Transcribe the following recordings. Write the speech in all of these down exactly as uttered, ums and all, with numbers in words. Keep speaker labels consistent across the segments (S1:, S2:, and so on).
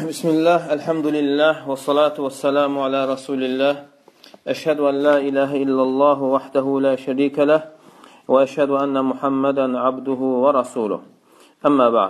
S1: Bismillah, elhamdülillah, ve salatu ve selamu ala Resulillah. Eşhedü en la ilahe illallah vahdehu la şerike leh ve eşhedü enne Muhammeden abduhu ve rasuluh. Amma ba'd.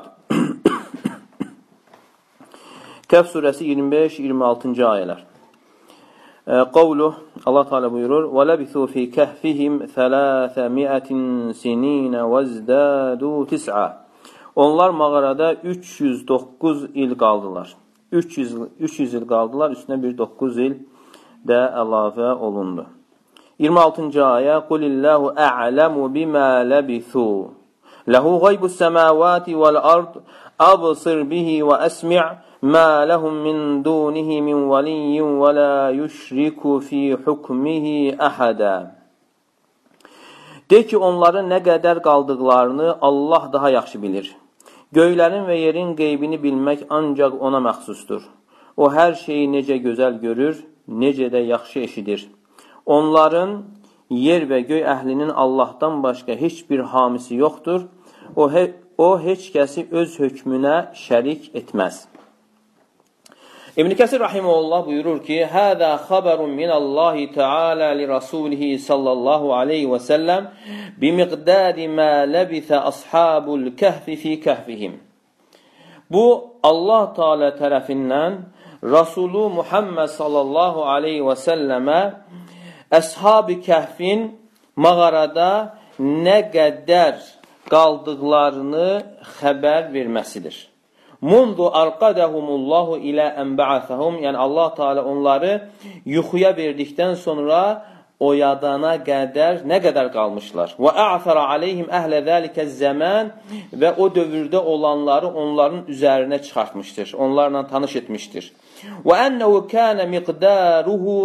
S1: Kehf suresi yirmi beş yirmi altıncı ayeler. Kavluh, Allah Teala buyurur: "Ve lebithu fi kehfihim selâsemi'atin sinîne vezdâdû tis'a." Onlar mağarada üç yüz dokuz il qaldılar. üç yüz, üç yüz il qaldılar, üstünə bir dokuz il də əlavə olundu. iyirmi altıncı ayə: "Qulillahu a'lamu bima labithu. Lahu ghaybus semawati vel ard. Absir bihi ve esmi' ma lahum min dunihi min veliyyin ve la yushriku fi hukmihi ahada." De ki, onların nə qədər qaldıqlarını Allah daha yaxşı bilir. Göylərin və yerin qeybini bilmək ancaq ona məxsusdur. O, hər şeyi necə gözəl görür, necə də yaxşı eşidir. Onların, yer və göy əhlinin Allahdan başqa heç bir hamisi yoxdur. O, he o heç kəsi öz hökmünə şərik etməz. İbn-i Kəsir rahimehullah buyurur ki: "Hâzâ xaberun minallahi Teala li Rasulihi sallallahu aleyhi ve sellem bi miqdadi ma labisa ashabul kehfi fi kehfihim." Bu Allah Teala tərəfindən Rasulü Muhammed sallallahu aleyhi ve selleme Əshab-ı Kəhfin mağarada nə qədər qaldıqlarını xəbər verməsidir. Mundu arqadahumullahu ilə ənba'asahum, yəni Allah Teala onları yuxuya verdikdən sonra oyadana qədər nə qədər qalmışlar. Və a'sara aleyhim əhlə zəlikə zəman, və o dövrdə olanları onların üzərinə çıxartmışdır, onlarla tanış etmişdir. Və ənəhu kənə miqdaruhu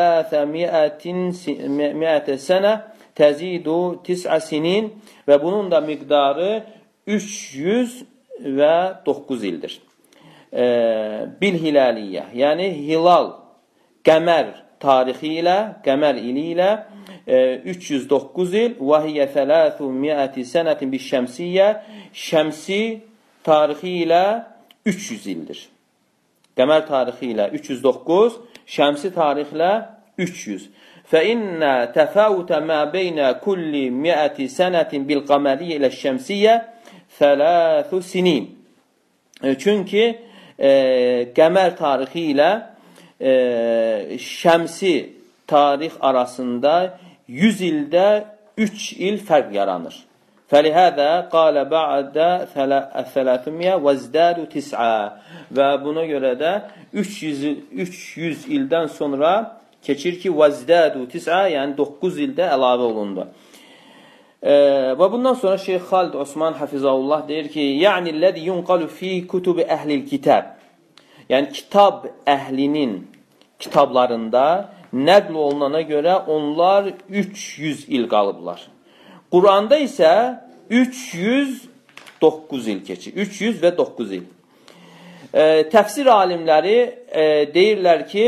S1: sələsəmiətə sənə təzidu tis'a sinin, və bunun da miqdarı üç yüz və doqquz ildir. E, bil hilaliyyə, yəni hilal, qəmər tarixi ilə, qəmər ili ilə e, üç yüz doqquz il, və hiyyə sələsəmiətə sənətin bil şəmsiyyə, şəmsi tarixi ilə üç yüz ildir. Qəmər tarixi ilə üç yüz doqquz, şəmsi tarixlə üç yüz. فَإِنَّ تَفَاوُتَ مَا بَيْنَ كُلِّ مِئَةِ سَنَةٍ بِالْقَمَرِيَّ إِلَى الشَّمْسِيَّ ثَلَاثُ سِنِينَ. Çünki e, qəmər tarixi ilə e, şəmsi tarix arasında yüz ildə üç il fərq yaranır. فَلِهَذَا قَالَ بَعْدَ ثَلَاثُمِيَّ وَزْدَادُ تِسْعَى. Və buna görə də üç yüz, üç yüz ildən sonra keçir ki, وَزْدَادُ تِسْعَى, yəni doqquz ildə əlavə olundu. Ee, və bundan sonra Şeyx Xalid Osman Hafizahullah deyir ki: "Yəni ləzi yunqalu fi kutubi əhlil kitab." Yəni kitab əhlinin kitablarında nəql olunana görə onlar üç yüz il qalıblar. Quranda isə üç yüz doqquz il keçir. üç yüz və doqquz il. Ee, təfsir alimləri e, deyirlər ki: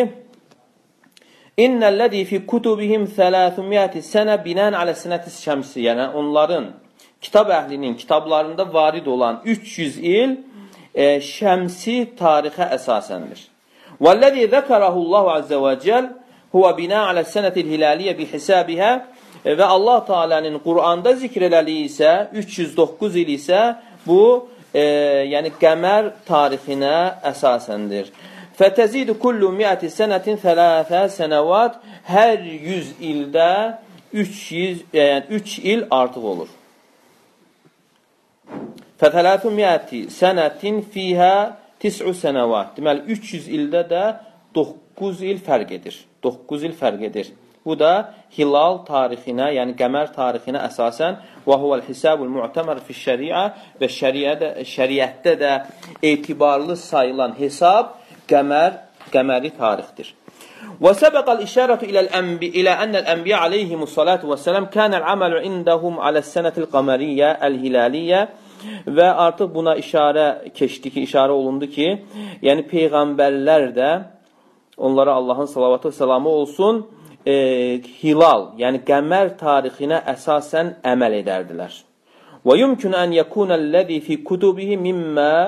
S1: İnnellezî fi kutubihim selâsumiyâti sene binaen ale senetis şemsi. Yəni onların, kitab əhlinin kitablarında varid olan üç yüz il e, şəmsi tarixə əsasəndir. Vellezî zekerahullahu azze ve cel huve binaen ale senetil hilaliyye bi hisabihâ. Və Allah Teala'nın Kur'an'da zikr elədiyi isə üç yüz doqquz il isə bu e, yəni qəmər tarixinə əsasəndir. فَتَزِيدُ كُلُّ مِئَةِ سَنَةٍ ثَلَاثَ سَنَوَاتٍ. Hər yüz ildə üç yüz, yəni üç il artıq olur. فَثَلَاثُمِئَةِ سَنَةٍ فِيهَا تِسْعُ سَنَوَاتٍ. Deməli, üç yüz ildə də doqquz il fərq edir. doqquz il fərq edir. Bu da hilal tarixinə, yəni qəmər tarixinə əsasən və huvəl hisabul mu'tamar fi şəriə, və şəriətdə, şəriətdə də etibarlı sayılan hesab qəmər, qəməri tarixdir. Və səbəqəl işarətu ilə ənəl ənbiyə aleyhimussalatu və sələm kənəl əməlu indəhum aləs-sənətil qameriyyə əl-hilaliyyə. Və artıq buna işarə keçdi ki, işarə olundu ki, yəni peyğəmbərlər də, onlara Allahın salavatı və səlamı olsun, e, hilal, yəni qəmər tarixinə əsasən əməl edərdilər. Və yumkün ən yəkunəl-ləzi fi kutubihi mimmə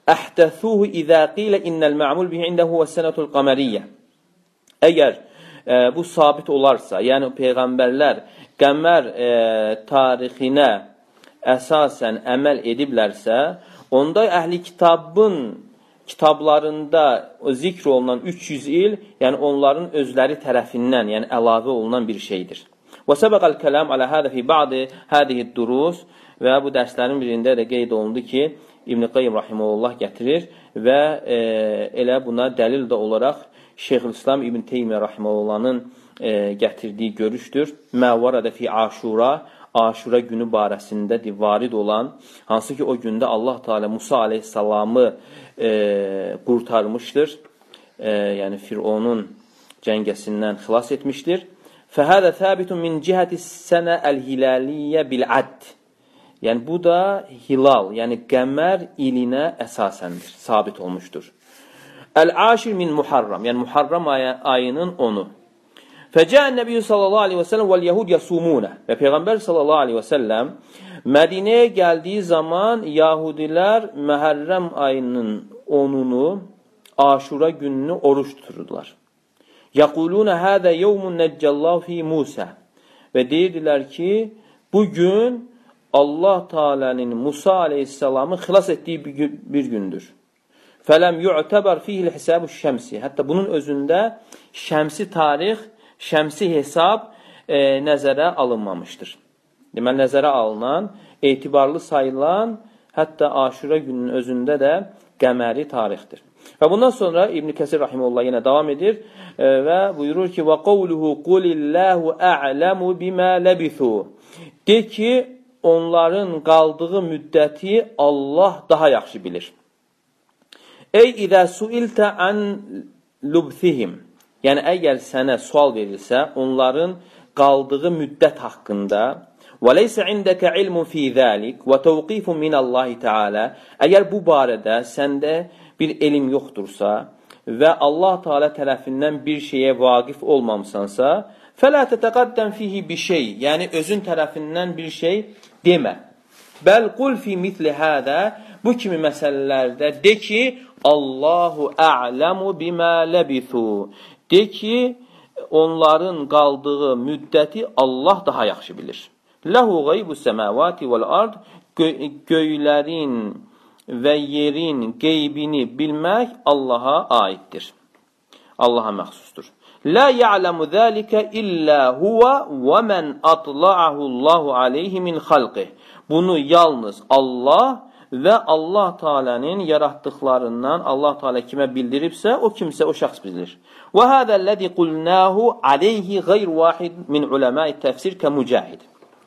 S1: əhdəsuhu izə qilə innəl mə'mul bihi indəhu və sənətul qameriyyə. Əgər e, bu sabit olarsa, yəni peyğəmbərlər qəmər e, tarixinə əsasən əməl ediblərsə, onda əhli kitabın kitablarında o zikr olunan üç yüz il, yəni onların özləri tərəfindən, yəni əlavə olunan bir şeydir. Və səbəqəl kəlam alə hədə fi ba'di hədihi durus və bu dərslərin birində də qeyd olundu ki, İbn-i Qayyim rahimehullah gətirir və e, elə buna dəlil də olaraq Şeyxülislam İbn Teymiyyə rahimehullahın e, gətirdiyi görüşdür. Məvərədə fi Aşura, Aşura günü barəsində varid olan, hansı ki o gündə Allah Teala Musa aleyhissalamı e, qurtarmışdır. E, yəni Fironun cəngəsindən xilas etmişdir. Fəhədə thəbitun min cihəti sənə əl-hilaliyyə bil-ədd. Yəni bu da hilal, yəni qəmər ilinə əsasəndir, sabit olmuşdur. Əl-aşir min Muharram, yəni Muharram ayının onu. Fəcəən Nəbiyyü sallallahu aleyhi və səlləm vəl-yəhud yəsumunə. Və Peyğəmbər sallallahu aleyhi və səlləm Mədinəyə gəldiyi zaman Yahudilər Məhərrəm ayının onunu, Aşura gününü oruç tuturdular. Yəqulunə hədə yevmun nəccəllahu fi Musa. Və deyirdilər ki, bugün Allah Teala'nın Musa aleyhisselamı xilas etdiyi bir gündür. Fələm yu'təbər fihil hesəbu şəmsi. Hətta bunun özündə şəmsi tarix, şəmsi hesab e, nəzərə alınmamışdır. Deməli, nəzərə alınan, etibarlı sayılan, hətta Aşura gününün özündə də qəməri tarixdir. Və bundan sonra İbn Kəsir rahimehullah yenə davam edir e, və buyurur ki: "Və qavluhu qulillahu a'lamu bima labithu." De ki, onların qaldığı müddəti Allah daha yaxşı bilir. Ey idə suiltə an lubthihim. Yəni əgər sənə sual verilsə, onların qaldığı müddət haqqında, və leysə indəkə ilmun fi zəlik və təvqifun min Allah Teala. Əgər bu barədə səndə bir elm yoxdursa və Allah Teala tərəfindən bir şeyə vaqif olmamısansa, fələ tətəqəddəm fihi bir şey, yəni özün tərəfindən bir şey demə. Bəl qul fi mitli hədə, bu kimi məsələlərdə de ki, Allahu a'lamu bima labithu. De ki, onların qaldığı müddəti Allah daha yaxşı bilir. Ləhu qaybus səmavati vel ard, göylərin və yerin qeybini bilmək Allaha aiddir. Allaha məxsusdur. La ya'lamu zalika illa huwa və men atla'ahu Allahu alayhi min xalqih. Bunu yalnız Allah və Allah Teala'nın yaratdıqlarından Allah Teala kimə bildiribsə, o kimsə o şəxs bilir. Və hədəl-ləzi qulnahu alayhi qeyr vahid min uləma-i təfsir kə Mücahid.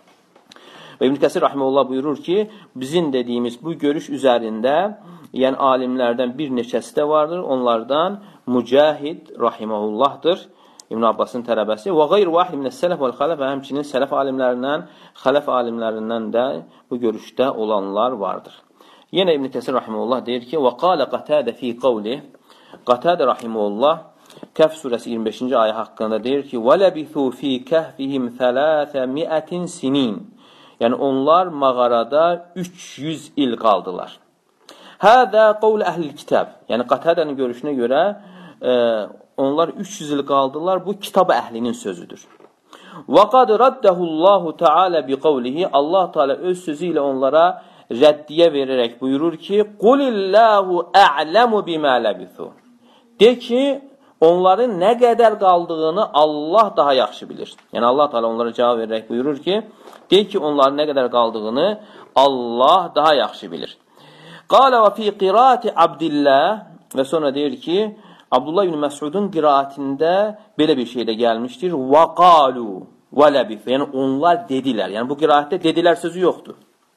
S1: Və İbn Kəsir rahimehullah buyurur ki, bizim dediyimiz bu görüş üzərində, yəni alimlərdən bir neçəsi də vardır. Onlardan Mücahid rahimehullahdır, İbn Abbasın tələbəsi. Və qeyr vahid minəs-sələf vəl-xələf, və həmçinin sələf alimlərindən, xələf alimlərindən də bu görüşdə olanlar vardır. Yenə İbn Kəsir rahimehullah deyir ki, və qalə Qatadə fi qavli, Qatadə rahimehullah Kəhf surəsi iyirmi beşinci ayə haqqında deyir ki, və ləbithu fi kəhfihim thələthə miətin sinin. Yəni onlar mağarada üç yüz il qaldılar. Hədə qavl əhl-i kitab. Yəni Qatədənin görüşünə görə e, onlar üç yüz il qaldılar. Bu kitab əhlinin sözüdür. Və qad raddəhullahu Teala bi qavlihi. Allah Teala öz sözü ilə onlara rəddiyə verərək buyurur ki, qulillahu a'lamu bima labithu. De ki, onların nə qədər qaldığını Allah daha yaxşı bilir. Yəni Allah Teala onlara cavab verərək buyurur ki, de ki, onların nə qədər qaldığını Allah daha yaxşı bilir. Qalə və fi qiraati Abdillah, və sonra deyir ki, Abdullah ibn Məsudun qiraatində belə bir şey də gəlmişdir. Və qalu və labithu. Yəni onlar dedilər. Yəni bu qiraatdə dedilər sözü yoxdur.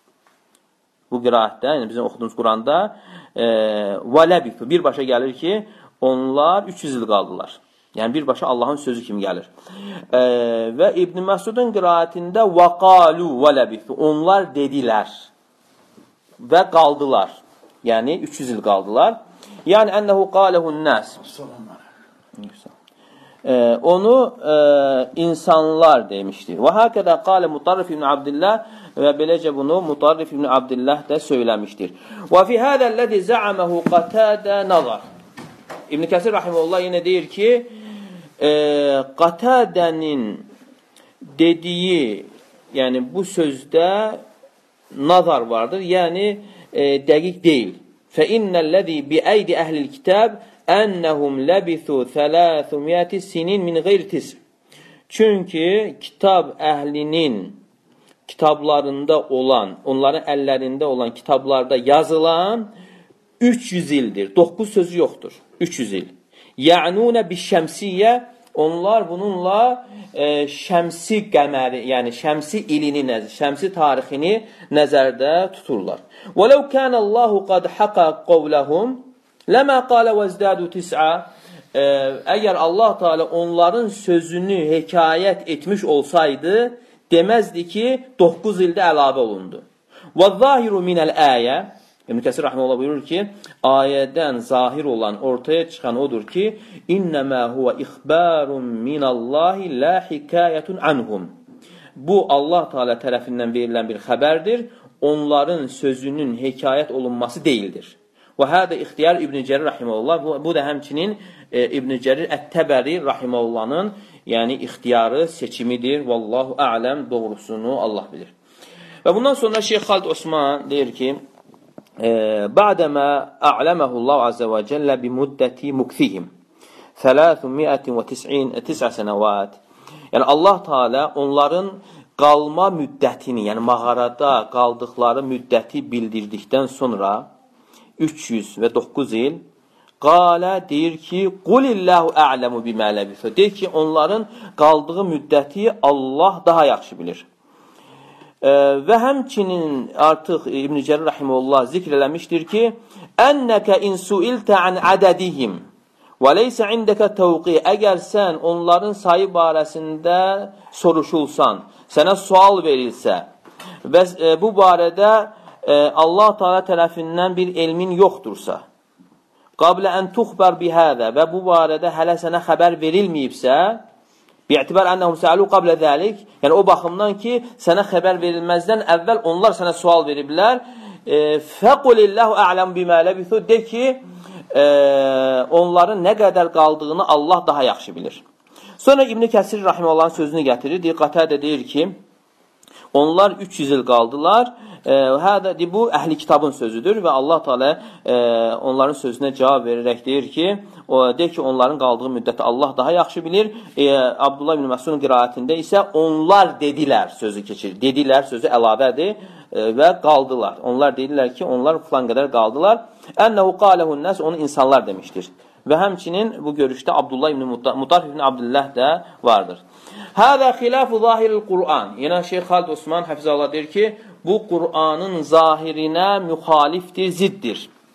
S1: Bu qiraatdə, yəni bizim oxuduğumuz Quranda e, və labithu birbaşa gəlir ki, onlar üç yüz il qaldılar. Yəni birbaşa Allahın sözü kimi gəlir. E, və İbn Məsudun qiraatində və qalu və labithu. Onlar dedilər və qaldılar. Yəni üç yüz il qaldılar. Yəni ənəhu qaləhun nəs. E, onu e, insanlar demişdir. Və hakədə qalə Mutarrif ibn Abdillah və beləcə bunu Mutarrif ibn Abdillah da söyləmişdir. Və fi hədəl-ləzi zə'aməhu Qatadə nazar. İbn Kəsir rahimehullah yenə deyir ki, e, Qatadənin dediyi, yəni bu sözdə nazar vardır, yəni e, dəqiq deyil. Fə innəl-ləzi biəydi əhlil kitab ennəhum ləbithu thələthumiyəti sinin min qeyri tis. Çünki kitab əhlinin kitablarında olan, onların əllərində olan kitablarda yazılan üç yüz ildir. doqquz sözü yoxdur. üç yüz il. Ya'nunə biş-şəmsiyyə, onlar bununla e, şəmsi qəməri, yəni şəmsi ilini, şəmsi tarixini nəzərdə tuturlar. وَلَوْ كَانَ اللّٰهُ قَدْ حَقَى قَوْلَهُمْ لَمَا قَالَ وَازْدَادُوا تِسْعَى. Əgər Allah Teala onların sözünü hekayət etmiş olsaydı, deməzdi ki, doqquz ildə əlavə olundu. وَالظَّاهِرُ مِنَ الْآيَةِ. İbn Kəsir rahimehullah buyurur ki, ayədən zahir olan, ortaya çıxan odur ki, İnnəmə huvə ixbərun minallahi la hikayətun anhum. Bu, Allah Teala tərəfindən verilən bir xəbərdir, onların sözünün hekayət olunması deyildir. Və hədə ixtiyar İbn Cərir rahimehullah, bu, bu da həmçinin e, İbn Cərir Ət-Təbəri rahimehullahın, yəni ixtiyarı, seçimidir. Vallahu a'ləm, doğrusunu Allah bilir. Və bundan sonra Şeyx Xalid Osman deyir ki, Ba'dəmə a'ləməhullahu azə və cəllə bimuddəti muksihim thələthumiyətin və tis'a sənəvat. Yəni Allah Teala onların qalma müddətini, yəni mağarada qaldıqları müddəti bildirdikdən sonra üç yüz və doqquz il qalə deyir ki, qulillahu a'ləmu bimə ləbithə. Deyir ki, onların qaldığı müddəti Allah daha yaxşı bilir. Ee, və həmçinin artıq İbn Cərir rahimehullah zikr eləmişdir ki, enneke in suiltə an adadihim və leysə indəkə təvqi. Əgər sən onların sayı barəsində soruşulsan, sənə sual verilsə və e, bu barədə e, Allah Teala tərəfindən bir elmin yoxdursa, qablə ən tuxbər bihədə, və bu barədə hələ sənə xəbər verilməyibsə, bi'tibar ennehum sa'alu qabla zalik, yəni o baxımdan ki, sənə xəbər verilməzdən əvvəl onlar sənə sual veriblər. Fəqulillahu a'lam bimə labithu, de ki, e, onların nə qədər qaldığını Allah daha yaxşı bilir. Sonra İbn Kəsir rahimehullahın sözünü gətirir. Qatadə deyir ki, onlar üç yüz il qaldılar. Hədə e, bu əhli kitabın sözüdür və Allah Teala e, onların sözünə cavab verərək deyir ki, o de ki, onların qaldığı müddəti Allah daha yaxşı bilir. E, Abdullah ibn Məsudun qiraətində isə onlar dedilər sözü keçir. Dedilər sözü əlavədir e, və qaldılar. Onlar dedilər ki, onlar filan qədər qaldılar. Ənəhu qaləhun nəs, onu insanlar demişdir. Və həmçinin bu görüşdə Abdullah ibn Mutarrif ibn Abdillah da vardır. Hədə xilafu zahiril Qur'an. Yenə Şeyx Xalid Osman Həfizəllah deyir ki, bu Qur'anın zahirinə müxalifdir, ziddir.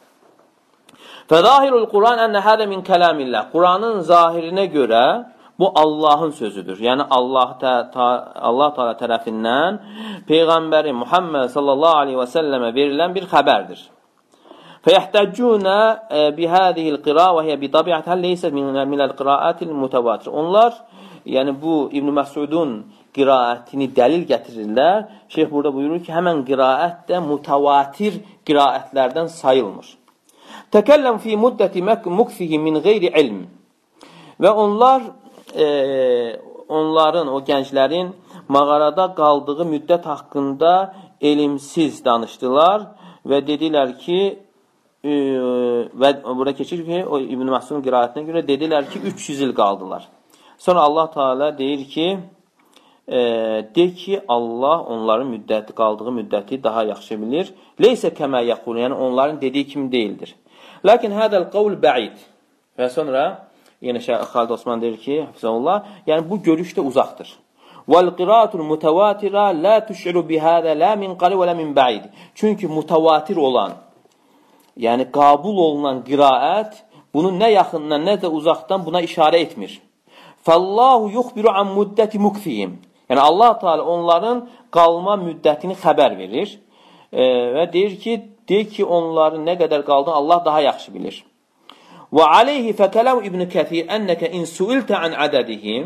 S1: Fəzahirul Qur'an ənə hədə min kəlamillah. Qur'anın zahirinə görə bu Allahın sözüdür. Yəni Allah Allah Teala tərəfindən Peyğəmbəri Muhammed sallallahu aleyhi və səlləmə verilən bir xəbərdir. Fəyəhtəccunə bihədihil qira və hiyə bitabiət həl leysə minəl qiraətil mütəvatir. Onlar, yəni bu İbn Məsudun qiraətini dəlil gətirirlər. Şeyx burada buyurur ki, həmən qiraət də mütəvatir qiraətlərdən sayılmır. Təkəlləm fi müddəti muksihi min qeyri ilm. Və onlar, e, onların, o gənclərin mağarada qaldığı müddət haqqında elimsiz danışdılar və dedilər ki, e, və burada keçir ki, o İbn Məsudun qiraətinə görə dedilər ki, üç yüz il qaldılar. Sonra Allah Teala deyir ki, e, de ki, Allah onların müddəti, qaldığı müddəti daha yaxşı bilir. Leysə kəmə yəqul, yəni onların dediyi kimi deyildir. Lakin hədəl qavl bəid. Və sonra yenə Şeyx Xalid Osman deyir ki, Hafizullah, yəni bu görüş də uzaqdır. Vəl qiraatul mutawatirə la tuş'iru bihədə la min qari və la min bəid. Çünki mutavatir olan, yəni qabul olunan qiraət, bunu nə yaxından, nə də uzaqdan buna işarə etmir. Fəllahu yuxbiru an müddəti muksihim. Yəni Allah Teala onların qalma müddətini xəbər verir e, və deyir ki, deyir ki, onların nə qədər qaldığını Allah daha yaxşı bilir. Və aleyhi fəkələv İbn Kəthir ennəkə in suiltə an ədədihim.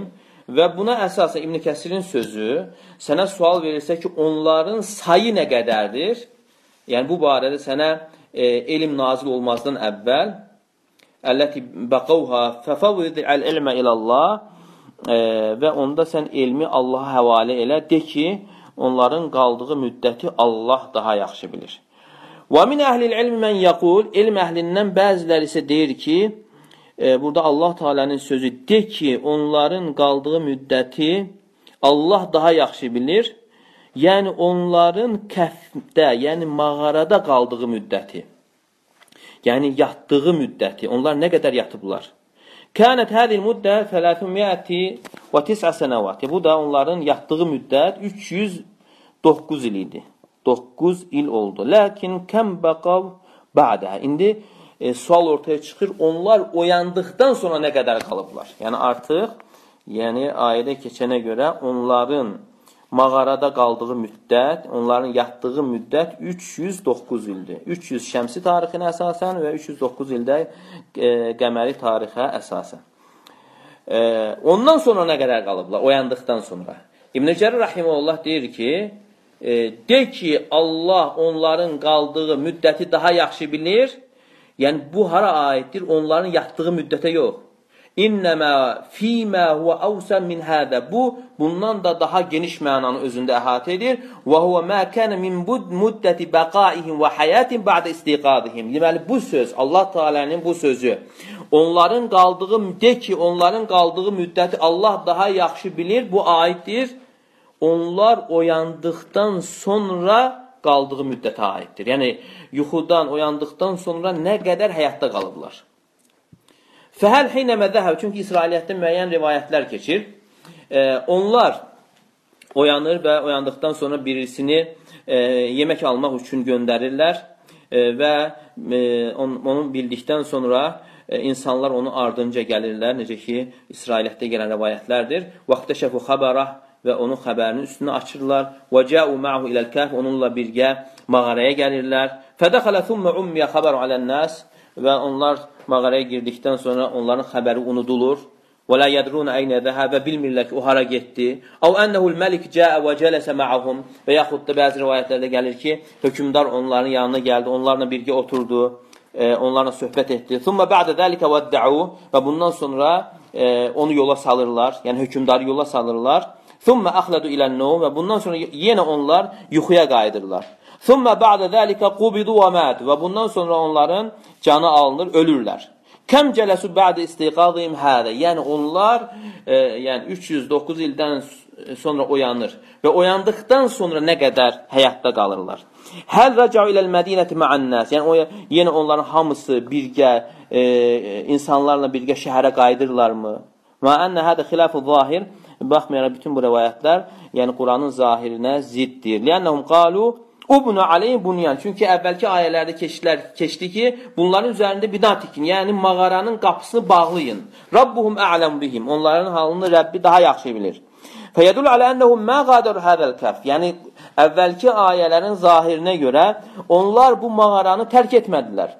S1: Və buna əsasən İbn Kəsirin sözü, sənə sual verirsə ki, onların sayı nə qədərdir? Yəni, bu barədə sənə e, elm nazil olmazdan əvvəl əlləti bəqavha fəfəvrid əl-ilmə ilallah e, və onda sən elmi Allaha həvalə elə, de ki, onların qaldığı müddəti Allah daha yaxşı bilir. Və min əhlil ilmi mən yəqul, elm əhlindən bəziləri isə deyir ki, e, burada Allah Teala'nın sözü, de ki, onların qaldığı müddəti Allah daha yaxşı bilir. Yəni, onların kəfdə, yəni mağarada qaldığı müddəti, yəni yatdığı müddəti, onlar nə qədər yatıblar? Kənət hədil müddə sələsəmiyyəti və tis'a sənəvat. Bu da onların yatdığı müddət üç yüz doqquz il idi. doqquz il oldu. Lakin kəm bəqav bə'də. İndi e, sual ortaya çıxır, onlar oyandıqdan sonra nə qədər qalıblar? Yəni, artıq, yəni ayədə keçənə görə onların mağarada qaldığı müddət, onların yatdığı müddət üç yüz doqquz ildir. üç yüz şəmsi tarixinə əsasən və üç yüz doqquz ildə e, qəməri tarixə əsasən. E, ondan sonra nə qədər qalıblar? Oyandıqdan sonra. İbn-i Cərir Rahiməhullah deyir ki, e, de ki, Allah onların qaldığı müddəti daha yaxşı bilir. Yəni, bu hara aiddir? Onların yatdığı müddətə yox. İnnəmə fīmə huvə əvsən min hədə. Bu, bundan da daha geniş mənanı özündə əhatə edir. Və huvə mə kənə min müddəti bəqaihim və həyətin bə'də istiqadihim. Deməli, bu söz, Allah Teala'nın bu sözü, onların qaldığı, de ki, onların qaldığı müddəti Allah daha yaxşı bilir, bu aiddir. Onlar oyandıqdan sonra qaldığı müddətə aiddir. Yəni, yuxudan, oyandıqdan sonra nə qədər həyatda qalıblar. Fəhəl heynəmə zəhəb, çünki İsrailiyyətdə müəyyən rivayətlər keçir. E, onlar oyanır və oyandıqdan sonra birisini e, yemək almaq üçün göndərirlər e, və e, on, onu bildikdən sonra e, insanlar onu ardınca gəlirlər. Necə ki, İsrailiyyətdə gələn rivayətlərdir. Vaxtəşəfu xəbərah və onun xəbərinin üstünü açırlar. Və cəu ma'hu iləl kəhf, onunla birgə mağaraya gəlirlər. Fədəxələ thumma ummiyə xəbəru alən-nəs və onlar mağaraya girdikdən sonra onların xəbəri unudulur. Və la yədruna əynə zəhəbə, bilmirlər ki, o hara getdi. Əv ənəhul məlik cəə və cələsə ma'ahum, və yaxud da bəzi rivayətlərdə gəlir ki, hökümdar onların yanına gəldi, onlarla birgə oturdu, e, onlarla söhbət etdi. Thumma ba'də zəlikə vəddəu, və bundan sonra e, onu yola salırlar, yəni hökümdarı yola salırlar. Thumma əxlədu ilən-num, və bundan sonra yenə onlar yuxuya qayıdırlar. Thumma ba'də zəlikə qubidu və məd, və bundan sonra onların canı alınır, ölürlər. Kəm cələsu ba'də istiqadihim hədə, yəni onlar e, yəni üç yüz doqquz ildən sonra oyanır və oyandıqdan sonra nə qədər həyatda qalırlar. Həl rəcəu iləl-mədinəti mə'ən-nəs, yəni o, yenə onların hamısı birgə, e, insanlarla birgə şəhərə qayıdırlarmı? Və ənə hədə xiləfu zahir, baxmayaraq bütün bu rəvayətlər, yəni Quranın zahirinə ziddir. Lənnəhum qalu Ubnu aleyhi bunyan. Çünki əvvəlki ayələrdə keçdilər, keçdi ki, bunların üzərində bina tikin, yəni mağaranın qapısını bağlayın. Rabbuhum a'lem bihim. Onların halını Rəbbi daha yaxşı bilir. Fəyədul alə ennəhum mə qadəru hədəl kəf. Yəni, əvvəlki ayələrin zahirinə görə onlar bu mağaranı tərk etmədilər.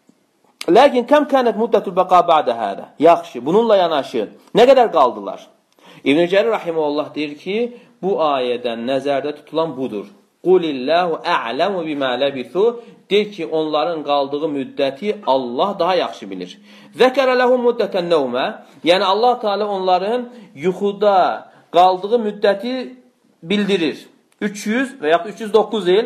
S1: Lakin kəm kənət müddətül bəqa bə'də hədə. Yaxşı, bununla yanaşı, nə qədər qaldılar? İbn-i Cərir Rahiməhullah deyir ki, bu ayədən nəzərdə tutulan budur. Qulillahu a'lamu bima labisu, de ki, onların qaldığı müddəti Allah daha yaxşı bilir. Zəkərə ləhum müddətən nəvmə, yəni Allah Teala onların yuxuda qaldığı müddəti bildirir. üç yüz və yaxud üç yüz doqquz il.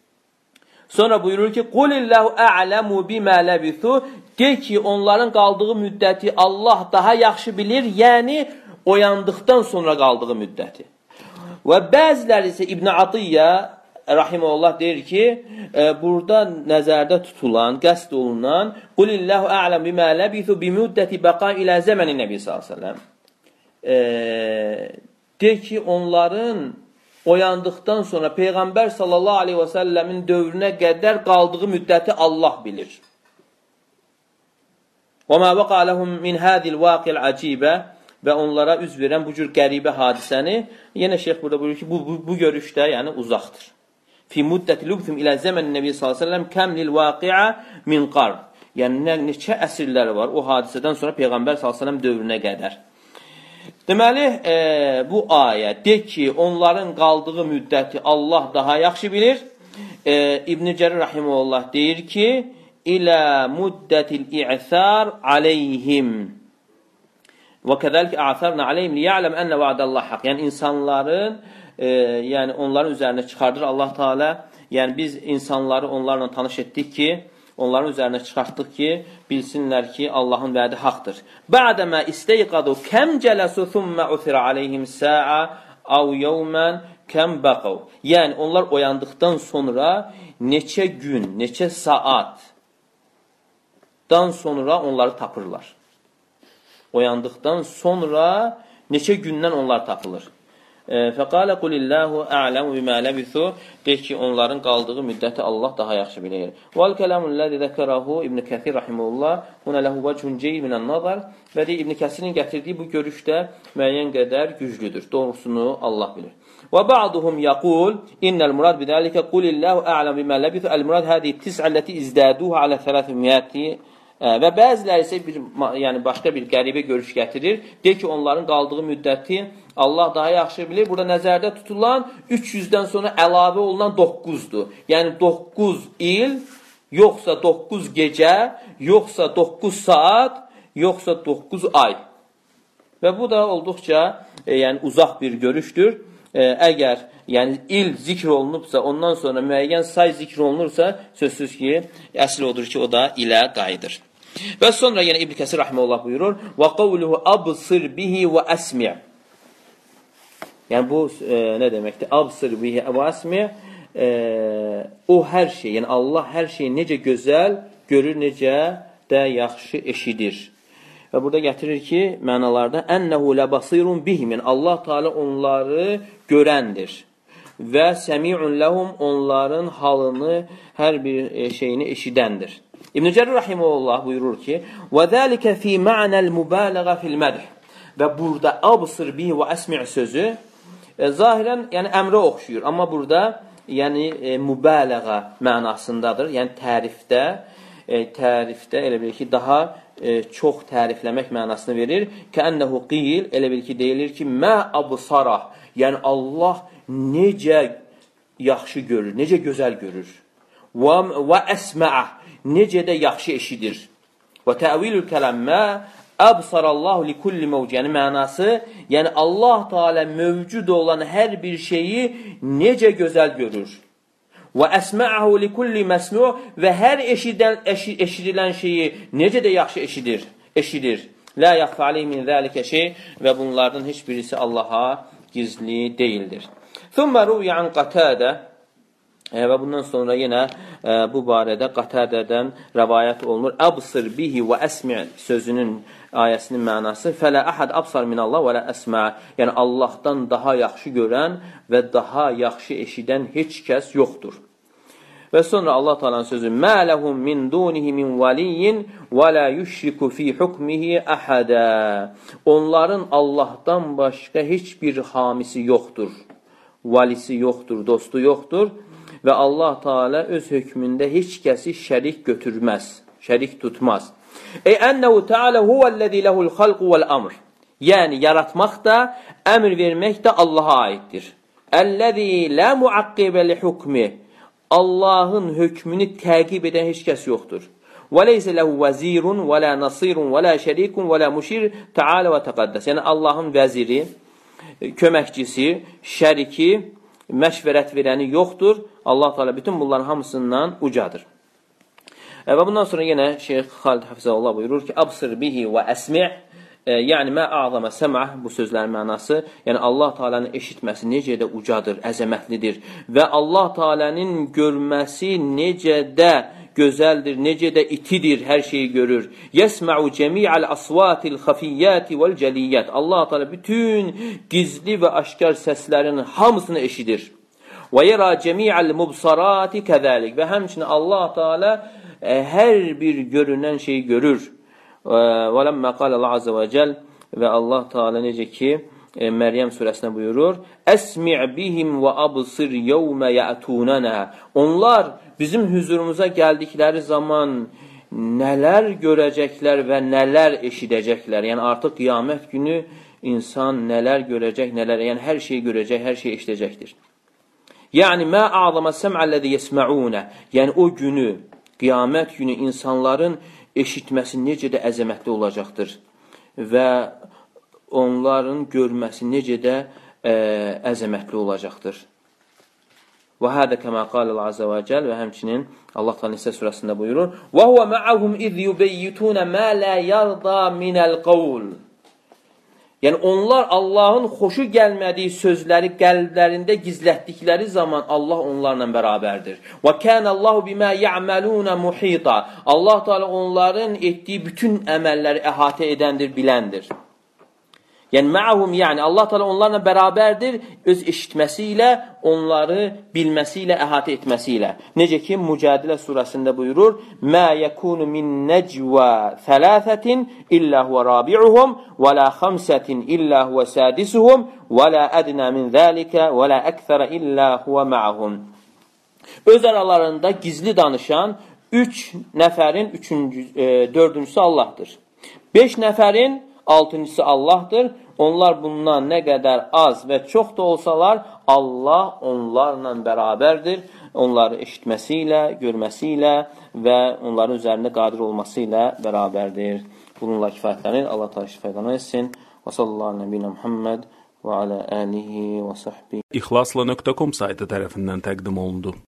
S1: Sonra buyurur ki, Qulillahu a'lamu bima labisu, de ki, onların qaldığı müddəti Allah daha yaxşı bilir, yəni oyandıqdan sonra qaldığı müddəti. Və bəziləri isə İbn Atiyyə Rahiməhullah deyir ki, e, burada nəzərdə tutulan, qəsd olunan Qulillahu a'lam bimə ləbithu bimüddəti bəqa ilə zəməni Nəbi sallallahu əleyhi və səlləm. E, de ki, onların oyandıqdan sonra Peyğəmbər sallallahu aleyhi və səlləmin dövrünə qədər qaldığı müddəti Allah bilir. Və mə vəqa ləhum min hədil vaqil əcibə, və onlara üz verən bu cür qəribə hadisəni, yenə şeyx burada buyurur ki, bu, bu, bu görüşdə yəni uzaqdır. Fi müddəti lübthüm ilə zəmən Nəbi sallallahu əleyhi və səlləm kam lil vaqi'a min qarn. Yəni neçə əsrlər var o hadisədən sonra Peyğəmbər sallallahu əleyhi və səlləm dövrünə qədər. Deməli, e, bu ayə de ki, onların qaldığı müddəti Allah daha yaxşı bilir. E, İbn Cərir rahimehullah deyir ki, ilə muddətil i'sar aleyhim. Və kəzəlik a'sarna aleyhim liya'lem enne va'dallah haq. Yəni insanların, e, yəni onların üzərinə çıxardır Allah Teala. Yəni biz insanları onlarla tanış etdik ki, onların üzərinə çıxartdıq ki, bilsinlər ki, Allahın vədi haqdır. Ba'dəmə isteyqadu kəm cələsu thummə uthira aleyhim sa'a av yevmən kəm bəqav. Yəni onlar oyandıqdan sonra neçə gün, neçə saatdan sonra onları tapırlar. Oyandıqdan sonra neçə gündən onlar tapılır. Fəqalə qulillahu a'lamu bimə ləbithu. Deyir ki, onların qaldığı müddəti Allah daha yaxşı bilir. Vəl kələmulləzi zəkərahu İbn Kəthir rahimehullah huna ləhu vəcun ceyl minən nazar. Və deyir, İbn Kəsirin gətirdiyi bu görüşdə müəyyən qədər güclüdür. Doğrusunu Allah bilir. Və ba'duhum yaqul innəl murad bidəlikə qulillahu a'lamu bimə ləbithu. Əl-murad hədi tis'əlləti izdaduha alə thələthimiyyəti. Və bəziləri isə bir, yəni başqa bir qəribə görüş gətirir. Deyir ki, onların qaldığı müddəti Allah daha yaxşı bilir. Burada nəzərdə tutulan üç yüzdən sonra əlavə olunan doqquzdur. Yəni doqquz il, yoxsa doqquz gecə, yoxsa doqquz saat, yoxsa doqquz ay. Və bu da olduqca e, yəni uzaq bir görüşdür. E, əgər yəni il zikr olunubsa, ondan sonra müəyyən say zikr olunursa, sözsüz ki, əsl odur ki, o da ilə qayıdır. Və sonra yenə İbn Kəsir rahimehullah buyurur: "Və qavluhu absir bihi və əsmi'." Yəni bu e, nə deməkdir? Absir bihi və əsmi' e, o hər şey, yəni Allah hər şeyi necə gözəl görür, necə də yaxşı eşidir. Və burada gətirir ki, mənalarda ənəhu ləbasirun bihim, yəni Allah Teala onları görəndir. Və səmi'un ləhum, onların halını, hər bir şeyini eşidəndir. İbn Cərir rahimehullah buyurur ki, və zəlikə fi ma'nəl mübələğə fil mədh. Və burada absir bihi və əsmi' sözü e, zahirən yəni əmrə oxşuyur, amma burada yəni e, mübələğə mənasındadır. Yəni tərifdə, e, tərifdə elə bil ki, daha e, çox tərifləmək mənasını verir. Kənnəhu qiyil, elə bil ki, deyilir ki, mə absara, yəni Allah necə yaxşı görür, necə gözəl görür. Və, və əsmə'ə, necə də yaxşı eşidir. Və təvilül kələmmə əbsarallahu li kulli mevc, yəni mənası, yəni Allah Teala mövcud olan hər bir şeyi necə gözəl görür. Və əsmə'əhu li kulli məsmu' və hər eşidən, eşi, eşidilən şeyi necə də yaxşı eşidir. eşidir. La yaxfa aleyhi min zəlikə şey və bunlardan heç birisi Allaha gizli deyildir. Thumma ruviyə an Qatadə e, və bundan sonra yenə e, bu barədə Qatədədən rəvayət olunur. Əbsir bihi və əsmi' sözünün ayəsinin mənası fələ əhəd absar minallah və lə əsmə, yəni Allahdan daha yaxşı görən və daha yaxşı eşidən heç kəs yoxdur. Və sonra Allah Taala'nın sözü mə ləhum min dunihi min valiyin və lə yüşriku fi hukmihi əhədə. Onların Allahdan başqa heç bir hamisi yoxdur, valisi yoxdur, dostu yoxdur və Allah Teala öz hökmündə heç kəsi şərik götürməz, şərik tutmaz. Ey ənəhu Teala huvəl-ləzi lehul xalqu vəl-əmr. Yəni yaratmaq da, əmr vermək də Allaha aiddir. Əlləzi la muaqqibə li hukmi. Allahın hökmünü təqib edən heç kəs yoxdur. Və leysə ləhu vəzirun və lə nasirun və lə şərikun və lə müşir Teala və təqəddəs. Yəni Allahın vəziri, köməkçisi, şəriki, məşvərət verəni yoxdur. Allah Teala bütün bunların hamısından ucadır. Və bundan sonra yenə Şeyx Xalid Hafizəhullah buyurur ki, absir bihi və əsmi', e, yəni mə a'zama səm'ə, bu sözlərin mənası, yəni Allah Teala'nın eşitməsi necə də ucadır, əzəmətlidir və Allah Teala'nın görməsi necə də gözəldir, necə də itidir, hər şeyi görür. Yəsmə'u cəmi'əl asvatil xafiyyəti vəl cəliyyət. Allah Teala bütün gizli və aşkar səslərin hamısını eşidir. Və yərə cəmi'əl mubsarati kəzəlik. Və həmçinin Allah Teala e, hər bir görünən şeyi görür. Və ləmmə qalə Allah azə və cəl və Allah Teala necə ki e, Məryəm surəsində buyurur: Əsmi' bihim və absir yevmə yətunənə. Onlar bizim huzurumuza gəldikləri zaman nələr görəcəklər və nələr eşidəcəklər. Yəni, artıq qiyamət günü insan nələr görəcək, nələr, yəni hər şeyi görəcək, hər şeyi eşidəcəkdir. Yəni, mə a'zama səm'əlləzi yesma'unə. Yəni, o günü, qiyamət günü insanların eşitməsi necə də əzəmətli olacaqdır və onların görməsi necə də ə, əzəmətli olacaqdır. Və hədə kəmə qalil azə və cəl və həmçinin Allah Teala Nisə surəsində buyurur: "Və huve ma'ahum iz yubeyyitun ma la yarda minəl qawl." Yəni onlar Allahın xoşu gəlmədiyi sözləri qəlblərində gizlətdikləri zaman Allah onlarla bərabərdir. Və kana Allahu bima ya'malun muhita. Allah Teala onların etdiyi bütün əməlləri əhatə edəndir, biləndir. Yəni ma'ahum, yəni Allah Teala onlarla bərabərdir öz eşitməsi ilə, onları bilməsi ilə, əhatə etməsi ilə. Necə ki Mücadilə surəsində buyurur: "Mə yekunu min necva thalathatin illa huwa rabi'uhum və la khamsatin illa huwa sadisuhum və la adna min zalika və la akthara illa huwa ma'ahum." Öz aralarında gizli danışan üç nəfərin üçüncü, e, dördüncüsü Allahdır. beş nəfərin altıncısı Allahdır. Onlar bundan nə qədər az və çox da olsalar, Allah onlarla bərabərdir. Onları eşitməsi ilə, görməsi ilə və onların üzərində qadir olması ilə bərabərdir. Bununla kifayətlənir. Allah Teala şifayət etsin. Və sallallahu əleyhi və səlləm Muhammed və alə alihi və sahbihi.
S2: İxlasla nöqtə com saytı tərəfindən təqdim olundu.